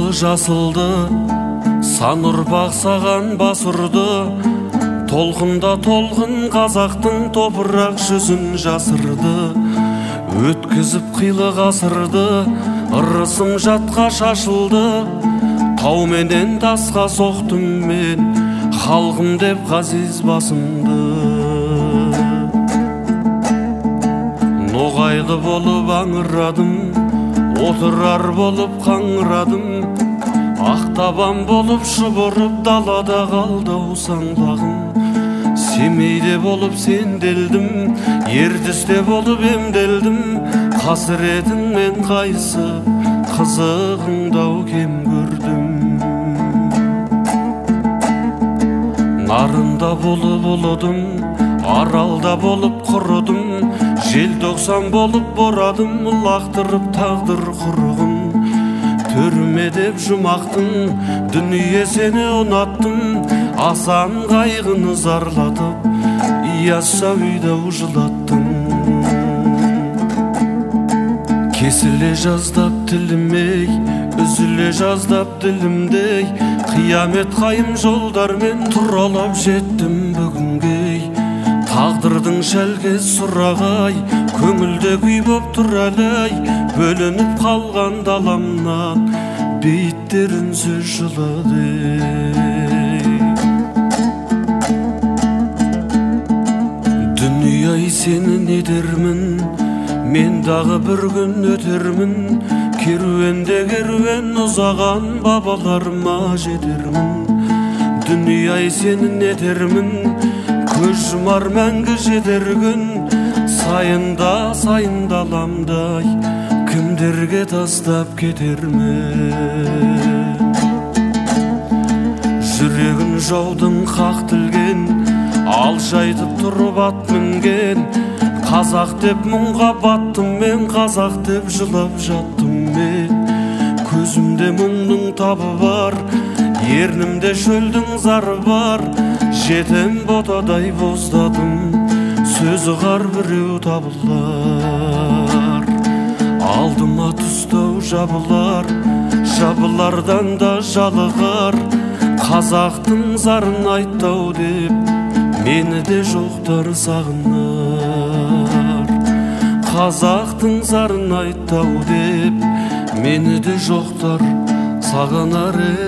Жасылы жасылды, сан ұрпақ саған бас ұрды. Толқында толқын қазақтың топырақ жүзін жасырды. Өткізіп қилы ғасырды, ырысым жатқа шашылды. Тау менен тасқа соқтым мен, халқым деп ғазиз басымды. Ноғайлы болып аңырадым, отырар болып қаңырадым. Ақтабан болып шұбырып далада қалдау саңлағым. Семейде болып сенделдім, Ертісте болып емделдім. Қасіретіңмен қайсы қызығыңдау кем көрдім. Нарында болып ұлыдым, Аралда болып құрыдым. Желтоқсан болып борадым, лақтырып тағдыр құрығын. Түрме деп жұмақтың, дүние сені ұнаттым. Асан қайғыны зарлатып, Ияса үйдау жылаттым. Кесіле жаздап тілімей, үзіле жаздап ділімдей. Қиямет қайым жолдармен тұралап жеттім бүгінге. Тағдырдың шәлкес сұрағай, көңілде күй боп тұр әлі. Бөлініп қалған даламнан, бейіттер үнсіз жылады. Дүние-ай сені не дермін, мен дағы бір күн өтермін. Керуенде керуен ұзаған бабаларыма жетермін. Дүние-ай сені не дермін, көз жұмар мәңгі жетер күн. Сайында сайындаламдай, кімдерге тастап кетермін. Жүрегін жаудың қақ тілген, алшайтып тұрып ат мінген. Қазақ деп мұңға баттым мен, қазақ деп жылап жаттым мен. Көзімде мұңның табы бар, ернімде шөлдің зары бар. Жетем ботадай боздадым, сөзі қар біреу табылар. Алдыма түстау жабылар, жабылардан да жалығар. Қазақтың зарын айттау деп, мені де жоқтар сағынар. Қазақтың зарын айттау деп, мені де жоқтар сағынар.